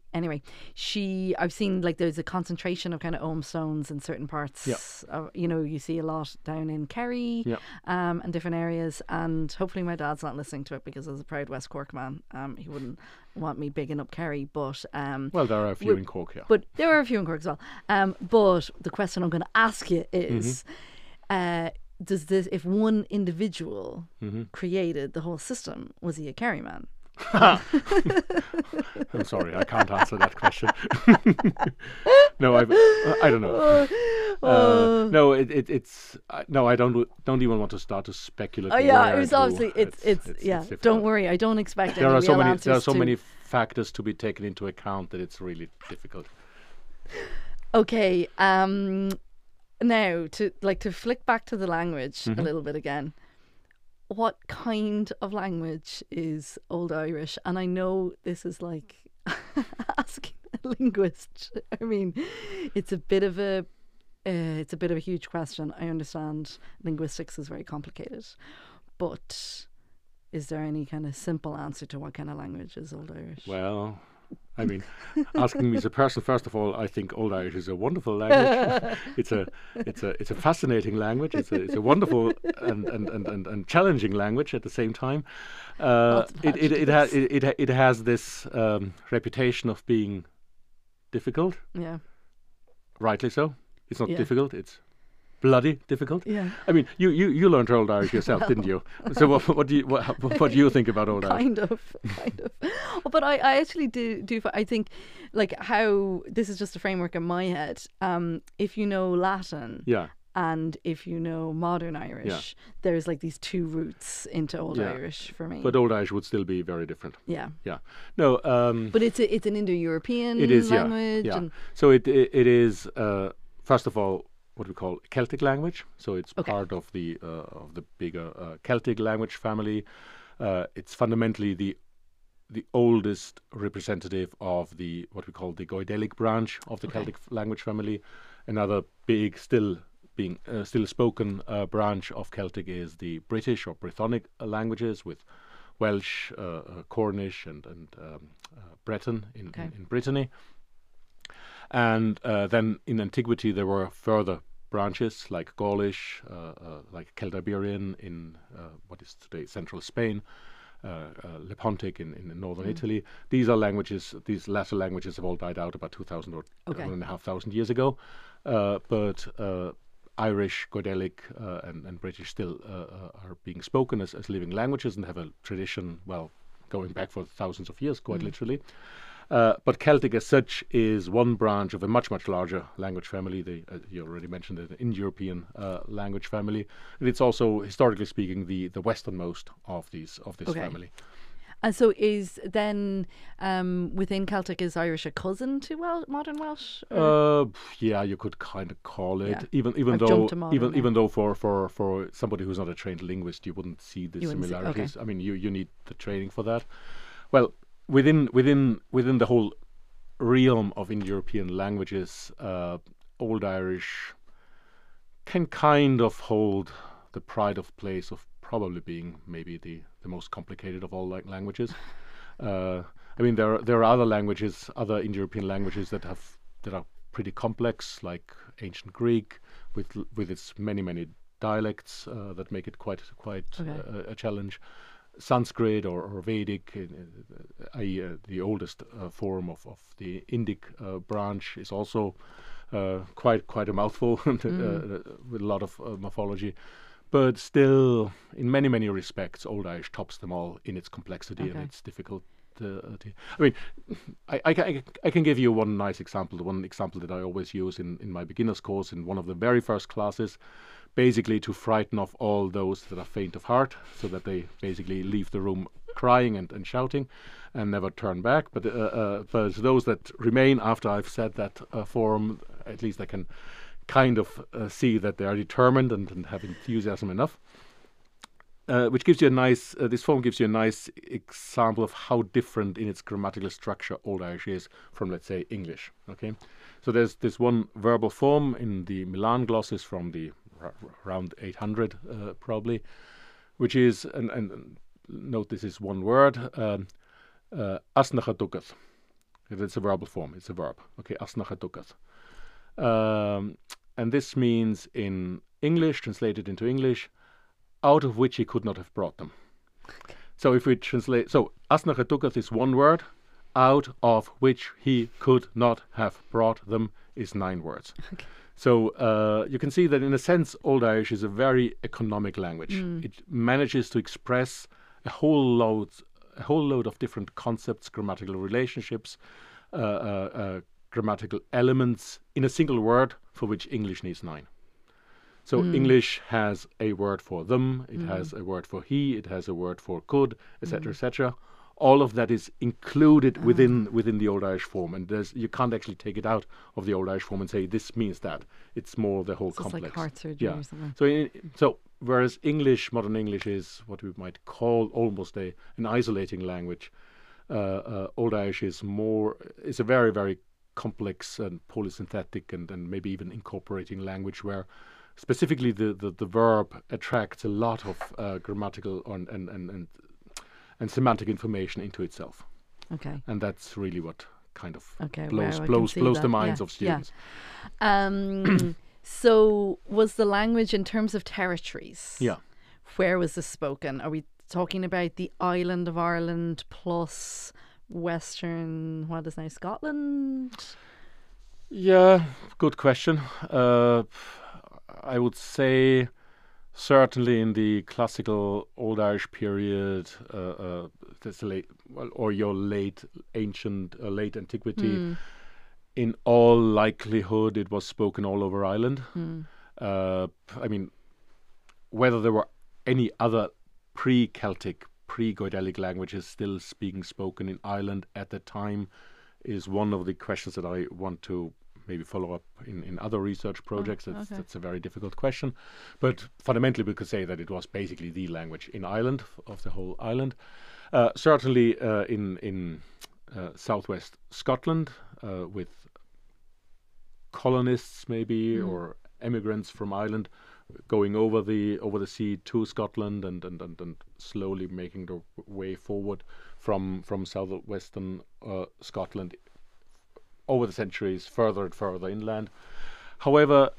[SPEAKER 1] seen like there's a concentration of kind of Ogham stones in certain parts.
[SPEAKER 2] Yeah.
[SPEAKER 1] You know, you see a lot down in Kerry, and different areas, and hopefully my dad's not listening to it, because as a proud West Cork man, he wouldn't want me bigging up Kerry, but
[SPEAKER 2] well, there are a few in Cork, yeah.
[SPEAKER 1] But there are a few in Cork as well. But the question I'm going to ask you is, does this, if one individual created the whole system, was he a Kerry man?
[SPEAKER 2] I'm sorry, I can't answer that question. No, I don't know. No, it's no, I don't even want to start to speculate.
[SPEAKER 1] Oh yeah, it was obviously it's yeah. Don't worry, I don't expect any real answers.
[SPEAKER 2] There are so many factors to be taken into account that it's really difficult.
[SPEAKER 1] Okay, now to flick back to the language a little bit again. What kind of language is Old Irish? And I know this is like asking a linguist. I mean, it's a bit of a huge question. I understand linguistics is very complicated, but is there any kind of simple answer to what kind of language is Old Irish?
[SPEAKER 2] Well, I mean, asking me as a person, first of all, I think Old Irish is a wonderful language. It's a fascinating language. It's a wonderful and challenging language at the same time. It has this reputation of being difficult. Yeah, rightly so. It's not difficult. It's bloody difficult. Yeah. I mean, you learned Old Irish yourself, didn't you? So what do you think about Old Irish?
[SPEAKER 1] Kind of. Well, but I actually do. I think, like, how this is just a framework in my head. If you know Latin. Yeah. And if you know modern Irish, there's like these two routes into Old Irish for me.
[SPEAKER 2] But Old Irish would still be very different. Yeah. Yeah. No.
[SPEAKER 1] But it's an Indo-European language. Yeah.
[SPEAKER 2] And so it is first of all what we call Celtic language. So it's part of the bigger Celtic language family. It's fundamentally the oldest representative of what we call the Goidelic branch of the Celtic language family. Another big, still spoken branch of Celtic is the British or Brythonic languages, with Welsh, Cornish, and Breton in Brittany. And then in antiquity there were further branches like Gaulish, like Celtiberian in what is today central Spain, Lepontic in northern Italy. These are languages. These latter languages have all died out about 2,000 or 1,500 years ago. But Irish, Goidelic, and British still are being spoken as living languages and have a tradition, well, going back for thousands of years, quite literally. But Celtic as such is one branch of a much, much larger language family. You already mentioned it, the Indo-European language family. And it's also, historically speaking, the westernmost of this
[SPEAKER 1] Okay.
[SPEAKER 2] family.
[SPEAKER 1] And so is then within Celtic, is Irish a cousin to modern Welsh?
[SPEAKER 2] Yeah, you could kind of call it.
[SPEAKER 1] Yeah.
[SPEAKER 2] Even
[SPEAKER 1] I've
[SPEAKER 2] though
[SPEAKER 1] jumped to modern now.
[SPEAKER 2] even though for somebody who's not a trained linguist, you wouldn't see the
[SPEAKER 1] You wouldn't see-
[SPEAKER 2] similarities.
[SPEAKER 1] okay.
[SPEAKER 2] I mean, you need the training for that. Well, within the whole realm of Indo-European languages, Old Irish can kind of hold the pride of place of probably being maybe the most complicated of all languages. I mean, there are other languages, other Indo-European languages that are pretty complex, like Ancient Greek, with its many dialects that make it quite
[SPEAKER 1] Okay.
[SPEAKER 2] a challenge. Sanskrit or Vedic, i.e., the oldest form of the Indic branch, is also quite a mouthful with a lot of morphology. But still, in many respects, Old Irish tops them all in its complexity and
[SPEAKER 1] Okay.
[SPEAKER 2] its difficult. I mean, I can give you one nice example. The one example that I always use in my beginner's course in one of the very first classes, basically to frighten off all those that are faint of heart, so that they basically leave the room crying and shouting and never turn back. But those that remain after I've said that form, at least I can kind of see that they are determined and have enthusiasm enough. Which gives you a nice, this form gives you a nice example of how different in its grammatical structure Old Irish is from, let's say, English. Okay, so there's this one verbal form in the Milan glosses from the around 800 probably, which is, and note this is one word, asnacha dukat. It's a verbal form. It's a verb. Okay, asnacha dukat. And this means in English, translated into English, out of which he could not have brought them. So if we translate, so asnacha dukat is one word, out of which he could not have brought them is 9 words.
[SPEAKER 1] Okay.
[SPEAKER 2] So you can see that in a sense, Old Irish is a very economic language. It manages to express a whole load of different concepts, grammatical relationships, grammatical elements in a single word, for which English needs 9. So English has a word for them, it has a word for he, it has a word for could, etc., etc. All of that is included within the Old Irish form, and you can't actually take it out of the Old Irish form and say this means that. It's more the whole
[SPEAKER 1] So it's
[SPEAKER 2] complex.
[SPEAKER 1] like heart surgery or something.
[SPEAKER 2] So whereas modern English is what we might call almost an isolating language, Old Irish is a very complex and polysynthetic and maybe even incorporating language where specifically the verb attracts a lot of grammatical and semantic information into itself,
[SPEAKER 1] Okay.
[SPEAKER 2] and that's really what kind of
[SPEAKER 1] Okay.
[SPEAKER 2] blows
[SPEAKER 1] wow, I can see
[SPEAKER 2] the
[SPEAKER 1] that.
[SPEAKER 2] minds
[SPEAKER 1] Yeah,
[SPEAKER 2] of students.
[SPEAKER 1] Yeah. So was the language in terms of territories?
[SPEAKER 2] Yeah.
[SPEAKER 1] Where was this spoken? Are we talking about the island of Ireland plus Western, what is now Scotland?
[SPEAKER 2] Yeah, good question. I would say certainly in the classical Old Irish period, that's your late ancient, late antiquity. In all likelihood, it was spoken all over Ireland. I mean, whether there were any other pre-Celtic, pre-Goidelic languages still spoken in Ireland at the time is one of the questions that I want to maybe follow up in other research projects. That's a very difficult question. But fundamentally, we could say that it was basically the language in Ireland, of the whole island. Certainly in southwest Scotland, with colonists maybe or immigrants from Ireland going over the sea to Scotland and slowly making their way forward from southwestern Scotland over the centuries, further and further inland. However,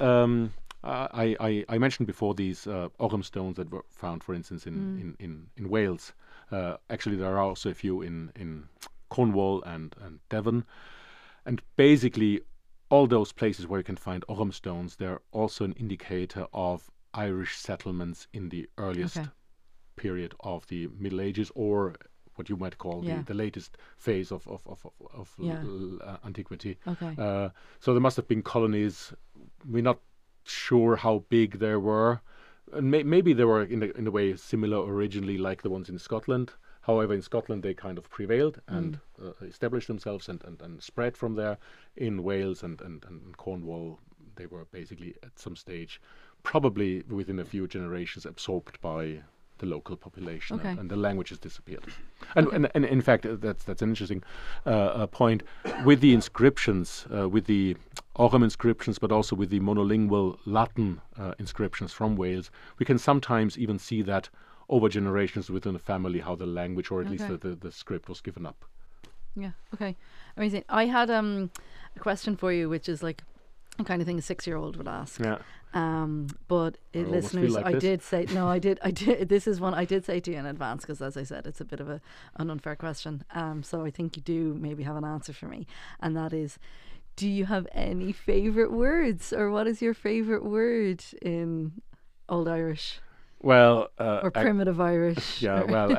[SPEAKER 2] I mentioned before these Ogham stones that were found, for instance, in Wales. Actually, there are also a few in Cornwall and Devon. And basically, all those places where you can find Ogham stones, they're also an indicator of Irish settlements in the earliest period of the Middle Ages, or what you might call
[SPEAKER 1] Yeah.
[SPEAKER 2] the latest phase of
[SPEAKER 1] Yeah.
[SPEAKER 2] antiquity.
[SPEAKER 1] Okay.
[SPEAKER 2] So there must have been colonies. We're not sure how big they were. And maybe they were in a way similar originally, like the ones in Scotland. However, in Scotland they kind of prevailed and established themselves and spread from there. In Wales and Cornwall, they were basically at some stage, probably within a few generations, absorbed by the local population,
[SPEAKER 1] Okay.
[SPEAKER 2] and the languages disappeared. And in fact, that's an interesting point. With the inscriptions, with the Orem inscriptions, but also with the monolingual Latin inscriptions from Wales, we can sometimes even see that over generations within a family, how the language, or at least the script, was given up.
[SPEAKER 1] Yeah. Okay. Amazing. I had a question for you, which is like a kind of thing a 6-year-old would ask.
[SPEAKER 2] Yeah.
[SPEAKER 1] But
[SPEAKER 2] I almost
[SPEAKER 1] listeners,
[SPEAKER 2] feel like
[SPEAKER 1] I
[SPEAKER 2] this.
[SPEAKER 1] did say no. I did. This is one I did say to you in advance because, as I said, it's a bit of an unfair question. So I think you do maybe have an answer for me, and that is, do you have any favorite words, or what is your favorite word in Old Irish
[SPEAKER 2] Well,
[SPEAKER 1] or primitive Irish?
[SPEAKER 2] yeah. Well,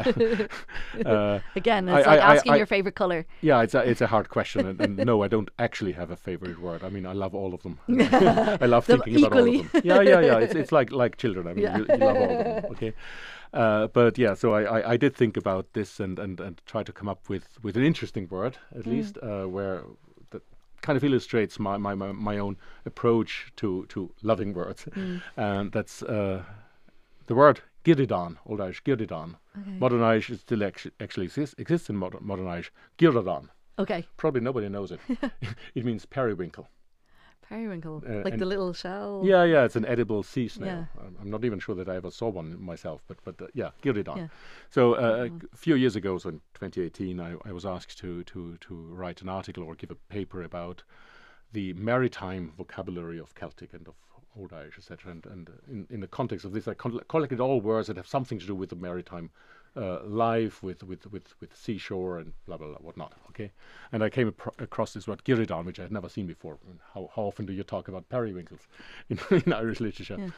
[SPEAKER 1] Again, it's
[SPEAKER 2] I-
[SPEAKER 1] like asking
[SPEAKER 2] I-
[SPEAKER 1] your favorite color.
[SPEAKER 2] yeah, it's a hard question, and no, I don't actually have a favorite word. I mean, I love all of them. I love
[SPEAKER 1] Them
[SPEAKER 2] thinking about all
[SPEAKER 1] equally.
[SPEAKER 2] of them. Yeah. It's like children. I mean,
[SPEAKER 1] Yeah.
[SPEAKER 2] you love all of them. Okay, but yeah, so I did think about this and try to come up with an interesting word at least, where that kind of illustrates my own approach to loving words, and that's the word Girdidan, Old Irish Girdidan. Modern Irish is still actually exists in modern Irish. Girdidan.
[SPEAKER 1] Okay.
[SPEAKER 2] Probably nobody knows it. It means periwinkle.
[SPEAKER 1] Periwinkle, like
[SPEAKER 2] and-
[SPEAKER 1] the little shell.
[SPEAKER 2] Yeah, it's an edible sea snail.
[SPEAKER 1] Yeah.
[SPEAKER 2] I'm not even sure that I ever saw one myself, but yeah, Girdidan.
[SPEAKER 1] Yeah.
[SPEAKER 2] So a few years ago, so in 2018, I was asked to write an article or give a paper about the maritime vocabulary of Celtic and of Old Irish, etc. And in the context of this, I collected all words that have something to do with the maritime life, with seashore and blah blah blah whatnot. Okay, and I came across this word Girdidan, which I had never seen before. How often do you talk about periwinkles in Irish literature?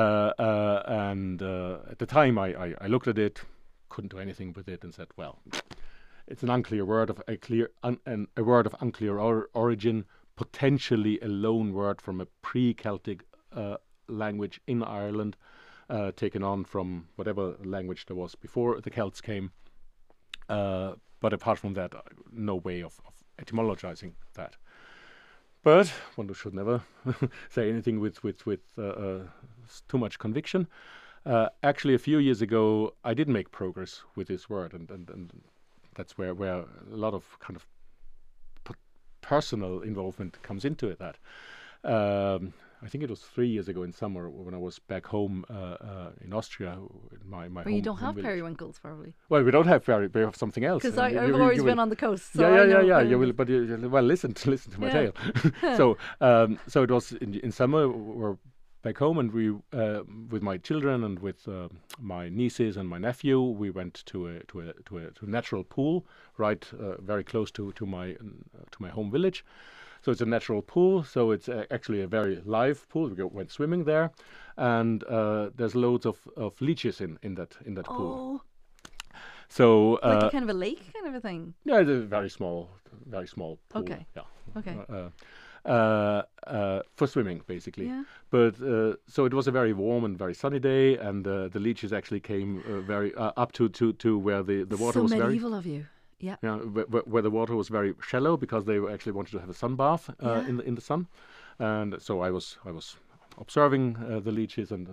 [SPEAKER 2] And at the time, I looked at it, couldn't do anything with it, and said, well, it's an unclear word of a word of unclear origin, potentially a loan word from a pre-Celtic language in Ireland, taken on from whatever language there was before the Celts came. But apart from that, no way of etymologizing that. But one should never say anything with too much conviction. Actually, a few years ago, I did make progress with this word, and that's where a lot of kind of personal involvement comes into it. That I think it was 3 years ago in summer when I was back home in Austria. In my
[SPEAKER 1] But
[SPEAKER 2] home,
[SPEAKER 1] you don't
[SPEAKER 2] home
[SPEAKER 1] have
[SPEAKER 2] village.
[SPEAKER 1] periwinkles, probably.
[SPEAKER 2] Well, we don't have we have something else.
[SPEAKER 1] Because
[SPEAKER 2] You-
[SPEAKER 1] I've
[SPEAKER 2] you
[SPEAKER 1] always
[SPEAKER 2] will-
[SPEAKER 1] been on the coast. So
[SPEAKER 2] yeah.
[SPEAKER 1] I know,
[SPEAKER 2] You will, but well, listen to my
[SPEAKER 1] Yeah.
[SPEAKER 2] tale. So it was in summer. We're back home, and we with my children and with my nieces and my nephew, we went to a natural pool right very close to my home village. So it's a natural pool. So it's actually a very live pool. We went swimming there, and there's loads of leeches in that pool.
[SPEAKER 1] Oh,
[SPEAKER 2] So
[SPEAKER 1] like a kind of a lake kind of a thing.
[SPEAKER 2] yeah, it's a very small pool.
[SPEAKER 1] Okay.
[SPEAKER 2] Yeah.
[SPEAKER 1] Okay.
[SPEAKER 2] For swimming, basically.
[SPEAKER 1] Yeah.
[SPEAKER 2] But so it was a very warm and very sunny day, and the leeches actually came very up to where the water
[SPEAKER 1] So
[SPEAKER 2] was very.
[SPEAKER 1] medieval of you. Yeah.
[SPEAKER 2] Yeah, where the water was very shallow because they actually wanted to have a sun bath
[SPEAKER 1] Yeah.
[SPEAKER 2] in the sun, and so I was observing the leeches and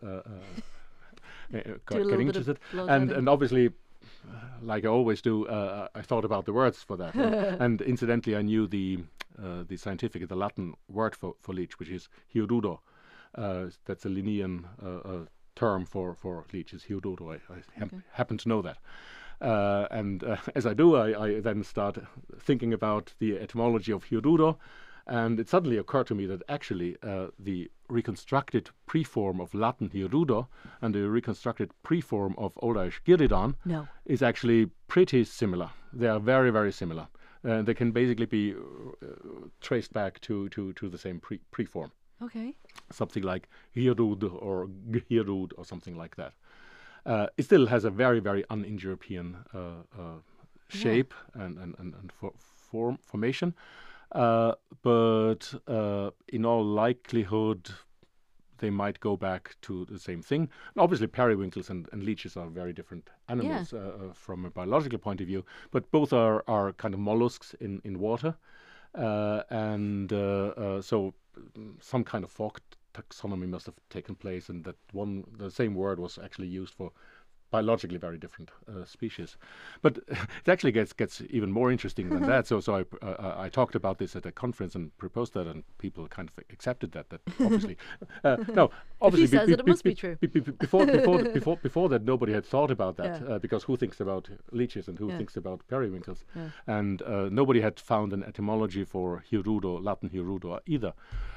[SPEAKER 1] Do a
[SPEAKER 2] got
[SPEAKER 1] little bit
[SPEAKER 2] interested,
[SPEAKER 1] of blood
[SPEAKER 2] and
[SPEAKER 1] letting.
[SPEAKER 2] obviously, like I always do, I thought about the words for that, and incidentally, I knew the scientific, the Latin word for leech, which is hiodudo. That's a Linnean term for leeches, hiodudo. I happen to know that. And as I do, I then start thinking about the etymology of hiodudo, and it suddenly occurred to me that actually the reconstructed preform of Latin hiodudo and the reconstructed preform of Old Irish Girdidan
[SPEAKER 1] No.
[SPEAKER 2] is actually pretty similar. They are very, very similar. They can basically be traced back to the same preform.
[SPEAKER 1] Okay.
[SPEAKER 2] Something like Hirdud or Girdud or something like that. It still has a very, very un-Indo-European shape and formation. But in all likelihood, they might go back to the same thing. And obviously, periwinkles and leeches are very different animals from a biological point of view, but both are kind of mollusks in water. So some kind of fork taxonomy must have taken place, and the same word was actually used for biologically very different species. But it actually gets even more interesting than that. So I talked about this at a conference and proposed that, and people kind of accepted that obviously
[SPEAKER 1] If he says it must be true.
[SPEAKER 2] Before that, nobody had thought about that because who thinks about leeches and who thinks about periwinkles, and nobody had found an etymology for hirudo, Latin hirudo either.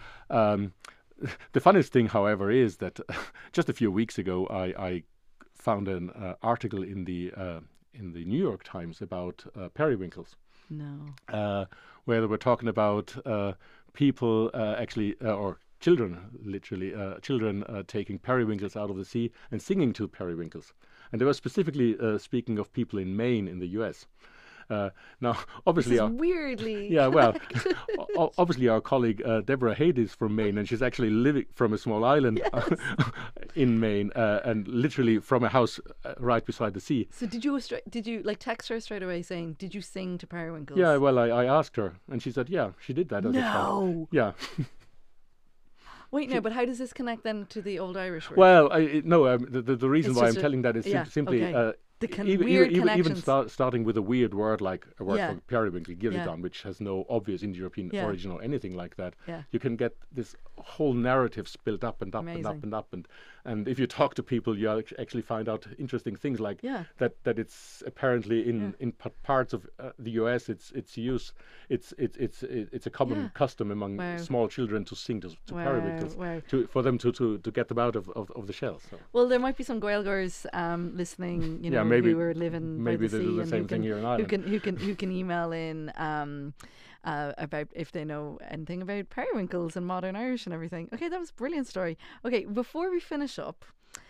[SPEAKER 2] The funniest thing, however, is that just a few weeks ago I found an article in the New York Times about periwinkles.
[SPEAKER 1] No.
[SPEAKER 2] Where they were talking about people or children, literally, children taking periwinkles out of the sea and singing to periwinkles. And they were specifically speaking of people in Maine in the U.S. Now, obviously,
[SPEAKER 1] weirdly.
[SPEAKER 2] Obviously, our colleague Deborah Haid is from Maine, and she's actually living from a small island in Maine, and literally from a house right beside the sea.
[SPEAKER 1] So did you like text her straight away saying, "Did you sing to periwinkles?"
[SPEAKER 2] Yeah, well, I asked her, and she said, "Yeah, she did that." As a child. Yeah.
[SPEAKER 1] Wait, no, but how does this connect then to the Old Irish word?
[SPEAKER 2] Well, the reason why I'm telling that is simply.
[SPEAKER 1] Okay.
[SPEAKER 2] Even starting with a weird word like a word for periwinkle, gyrodon, which has no obvious Indo-European origin or anything like that, you can get this whole narrative built up and up. Amazing. and up and up. And if you talk to people, you actually find out interesting things like that it's apparently in parts of the US, it's used. It's a common custom among small children to sing to periwinkles for them to get them out of the shell. So.
[SPEAKER 1] Well, there might be some Gaelgers listening,
[SPEAKER 2] maybe,
[SPEAKER 1] who are living
[SPEAKER 2] maybe
[SPEAKER 1] by the sea,
[SPEAKER 2] do the same thing here in Ireland.
[SPEAKER 1] Who can email in about if they know anything about periwinkles and modern Irish and everything. Okay, that was a brilliant story. Okay, before we finish up,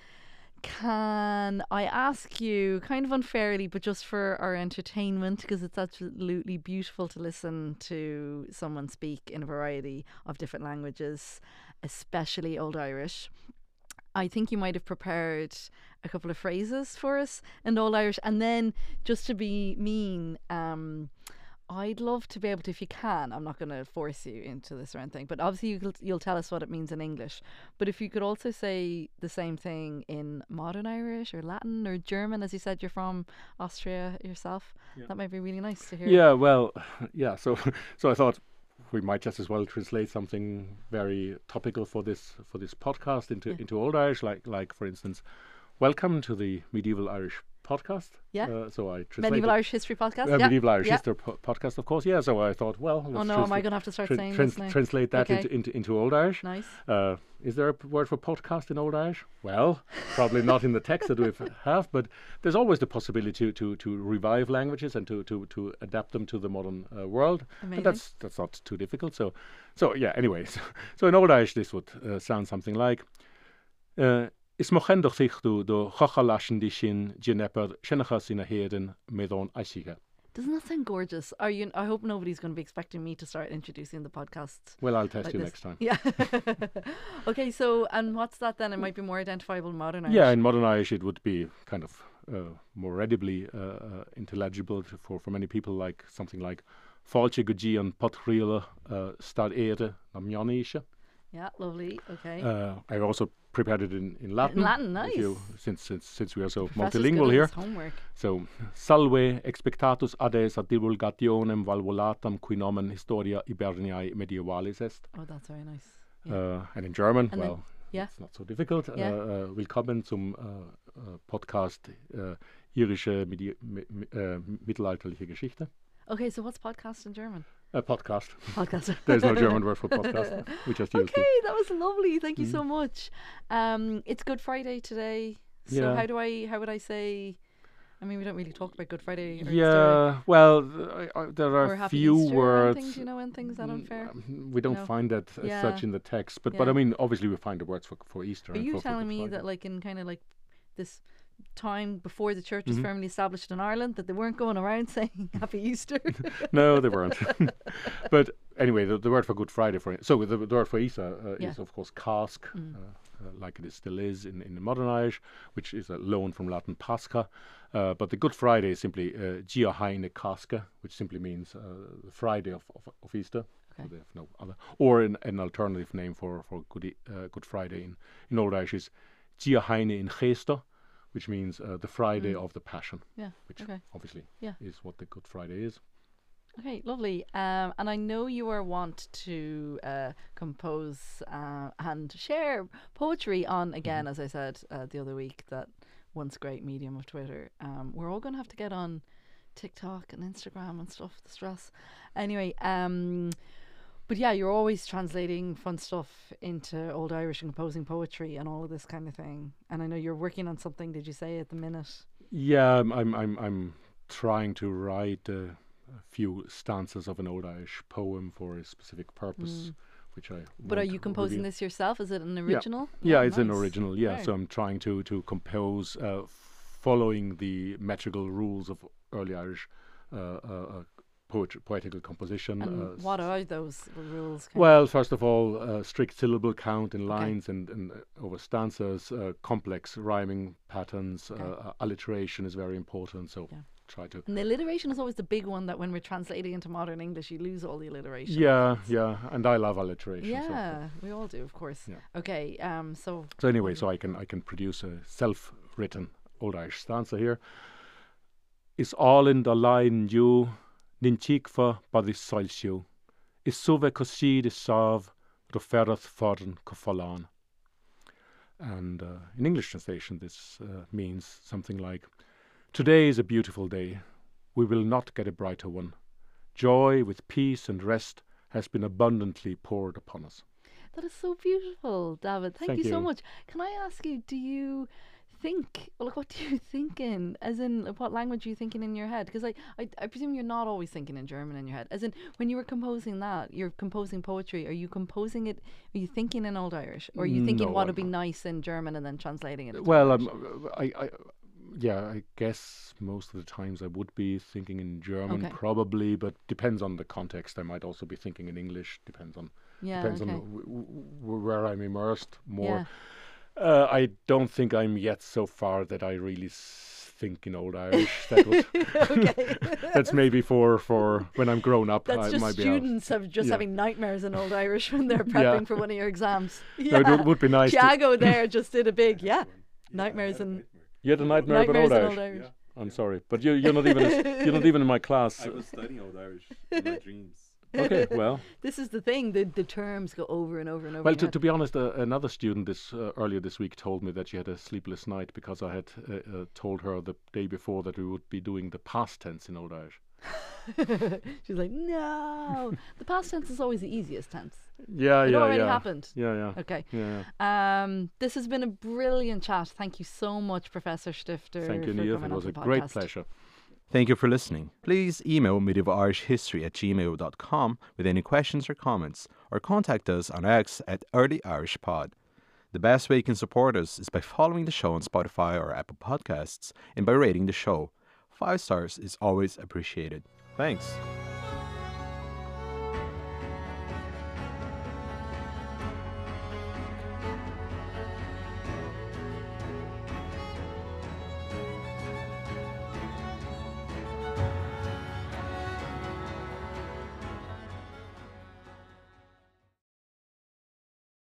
[SPEAKER 1] can I ask you, kind of unfairly, but just for our entertainment, because it's absolutely beautiful to listen to someone speak in a variety of different languages, especially Old Irish. I think you might have prepared a couple of phrases for us in Old Irish, and then just to be mean, I'd love to be able to, if you can, I'm not going to force you into this or anything, but obviously you'll tell us what it means in English. But if you could also say the same thing in modern Irish or Latin or German, as you said, you're from Austria yourself, that might be really nice to hear.
[SPEAKER 2] Yeah, well, yeah. So I thought we might just as well translate something very topical for this podcast into Old Irish, like for instance, welcome to the Medieval Irish podcast.
[SPEAKER 1] Yeah.
[SPEAKER 2] So I translated
[SPEAKER 1] Medieval Irish History podcast.
[SPEAKER 2] Medieval Irish History podcast, of course. Yeah. So I thought, well, let's
[SPEAKER 1] am I going to have to start saying this now?
[SPEAKER 2] Translate that into Old Irish.
[SPEAKER 1] Nice.
[SPEAKER 2] Is there a word for podcast in Old Irish? Well, probably not in the text that we have, but there's always the possibility to revive languages and to adapt them to the modern world.
[SPEAKER 1] Amazing.
[SPEAKER 2] And that's not too difficult. So yeah. Anyways, so in Old Irish this would sound something like. Is mochendoch sich do chochalaschen di sin Ginepper Shenachas in a heden medon Aisiga.
[SPEAKER 1] Doesn't that sound gorgeous? I hope nobody's going to be expecting me to start introducing the podcasts.
[SPEAKER 2] Well, I'll test you next time.
[SPEAKER 1] Yeah. Okay, so, and what's that then? It might be more identifiable in modern Irish.
[SPEAKER 2] Yeah, in modern Irish it would be kind of more readily intelligible for many people, like something like Falche Guji and Potrila Stad Ere Namjanisha.
[SPEAKER 1] Yeah, lovely. Okay.
[SPEAKER 2] I also prepared it in Latin.
[SPEAKER 1] In Latin, nice.
[SPEAKER 2] Since we are so
[SPEAKER 1] Professor's
[SPEAKER 2] multilingual here.
[SPEAKER 1] Homework.
[SPEAKER 2] So, salve expectatus ades ad divulgationem valvolatam qui nomen historia Iberniae medievalis est.
[SPEAKER 1] Oh, that's very nice.
[SPEAKER 2] And in German,
[SPEAKER 1] and
[SPEAKER 2] well, it's not so difficult. Willkommen zum Podcast Irische mittelalterliche Geschichte.
[SPEAKER 1] Okay, so what's podcast in German?
[SPEAKER 2] Podcast.
[SPEAKER 1] Podcast.
[SPEAKER 2] There's no German word for podcast. We just use
[SPEAKER 1] Okay, that was lovely. Thank you so much. It's Good Friday today. So how would I say? I mean, we don't really talk about Good Friday. Or Easter.
[SPEAKER 2] Well, there are a few
[SPEAKER 1] Easter
[SPEAKER 2] words.
[SPEAKER 1] Things, when things that unfair.
[SPEAKER 2] We don't find that as such in the text, but I mean, obviously we find the words for Easter.
[SPEAKER 1] Are you
[SPEAKER 2] for
[SPEAKER 1] telling me
[SPEAKER 2] Friday.
[SPEAKER 1] that, like, in kind of like this time before the church was firmly established in Ireland that they weren't going around saying Happy Easter.
[SPEAKER 2] No, they weren't. But anyway, the word for Good Friday, so the word for Easter is of course cask, like it still is in modern Irish, which is a loan from Latin Pascha. But the Good Friday is simply Dia Haine Casca, which simply means the Friday of Easter. So they have no other. Or an alternative name for Good Friday in Old Irish is Dia Haine in Geesta, which means the Friday of the Passion.
[SPEAKER 1] Yeah.
[SPEAKER 2] Which obviously is what the Good Friday is.
[SPEAKER 1] Okay, lovely. And I know you are wont to compose and share poetry on, again, as I said the other week, that once great medium of Twitter. We're all going to have to get on TikTok and Instagram and stuff, the stress. Anyway, but yeah, you're always translating fun stuff into Old Irish and composing poetry and all of this kind of thing. And I know you're working on something, did you say, at the minute?
[SPEAKER 2] Yeah, I'm trying to write a few stanzas of an Old Irish poem for a specific purpose, which I.
[SPEAKER 1] But are you composing this yourself? Is it an original?
[SPEAKER 2] Yeah, it's an
[SPEAKER 1] nice.
[SPEAKER 2] original. Yeah,
[SPEAKER 1] Right.
[SPEAKER 2] so I'm trying to compose following the metrical rules of early Irish poetical composition.
[SPEAKER 1] And what are those rules?
[SPEAKER 2] Well, first of all, strict syllable count in lines and over stanzas, complex rhyming patterns, alliteration is very important. So try to.
[SPEAKER 1] And the alliteration is always the big one that when we're translating into modern English, you lose all the alliteration.
[SPEAKER 2] Yeah, and I love alliteration.
[SPEAKER 1] Yeah, we all do, of course.
[SPEAKER 2] Yeah.
[SPEAKER 1] Okay, so
[SPEAKER 2] anyway, so I can produce a self-written Old Irish stanza here. Is all in the line you. Nintikva badis soilsiu, is suve cosid is sav, roferrath forden kofalan. And in English translation, this means something like, today is a beautiful day. We will not get a brighter one. Joy with peace and rest has been abundantly poured upon us.
[SPEAKER 1] that is so beautiful, David. Thank you so
[SPEAKER 2] you.
[SPEAKER 1] much. Can I ask you, do you think, like, what do you think in, as in, what language are you thinking in your head? Because I presume you're not always thinking in German in your head. As in, when you were composing that, you're composing poetry, are you composing it, are you thinking in Old Irish? Or are you thinking what would be nice in German and then translating it into Irish?
[SPEAKER 2] I guess most of the times I would be thinking in German, probably, but depends on the context. I might also be thinking in English, depends on where I'm immersed more.
[SPEAKER 1] Yeah.
[SPEAKER 2] I don't think I'm yet so far that I really think in Old Irish. That would that's maybe for when I'm grown up.
[SPEAKER 1] That's
[SPEAKER 2] I
[SPEAKER 1] just
[SPEAKER 2] might
[SPEAKER 1] students having nightmares in Old Irish when they're prepping for one of your exams.
[SPEAKER 2] No, it would be nice.
[SPEAKER 1] Thiago there just did a big nightmares and
[SPEAKER 2] you had a nightmare about Old Irish.
[SPEAKER 3] Yeah.
[SPEAKER 2] I'm sorry, but you're not even in my class.
[SPEAKER 3] I was studying Old Irish in my dreams.
[SPEAKER 2] Okay, well.
[SPEAKER 1] This is the thing, the terms go over and over and over.
[SPEAKER 2] Well, to be honest, another student earlier this week told me that she had a sleepless night because I had told her the day before that we would be doing the past tense in Old Irish.
[SPEAKER 1] She's like, no. The past tense is always the easiest tense.
[SPEAKER 2] It
[SPEAKER 1] already happened.
[SPEAKER 2] Yeah.
[SPEAKER 1] Okay.
[SPEAKER 2] Yeah.
[SPEAKER 1] This has been a brilliant chat. Thank you so much, Professor Stifter.
[SPEAKER 2] Thank you, Niamh. It was a great pleasure.
[SPEAKER 4] Thank you for listening. Please email medievalirishhistory@gmail.com with any questions or comments, or contact us on X at EarlyIrishPod. The best way you can support us is by following the show on Spotify or Apple Podcasts and by rating the show. 5 stars is always appreciated. Thanks.